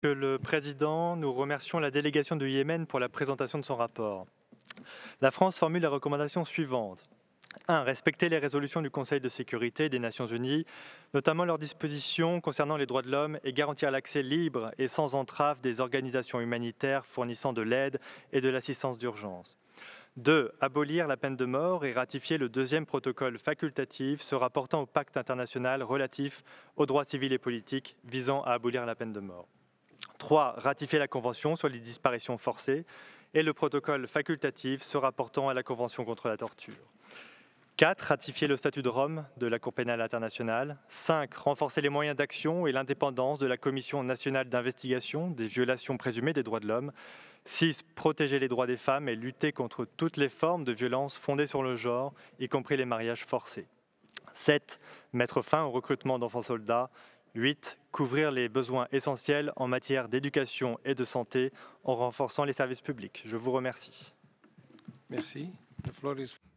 Monsieur le Président, nous remercions la délégation du Yémen pour la présentation de son rapport. La France formule les recommandations suivantes. 1. Respecter les résolutions du Conseil de sécurité des Nations Unies, notamment leurs dispositions concernant les droits de l'homme, et garantir l'accès libre et sans entrave des organisations humanitaires fournissant de l'aide et de l'assistance d'urgence. 2. Abolir la peine de mort et ratifier le deuxième protocole facultatif se rapportant au pacte international relatif aux droits civils et politiques visant à abolir la peine de mort. 3. Ratifier la Convention sur les disparitions forcées et le protocole facultatif se rapportant à la Convention contre la torture. 4. Ratifier le statut de Rome de la Cour pénale internationale. 5. Renforcer les moyens d'action et l'indépendance de la Commission nationale d'investigation des violations présumées des droits de l'homme. 6. Protéger les droits des femmes et lutter contre toutes les formes de violence fondées sur le genre, y compris les mariages forcés. 7. Mettre fin au recrutement d'enfants soldats. 8. Couvrir les besoins essentiels en matière d'éducation et de santé en renforçant les services publics. Je vous remercie. Merci. The floor is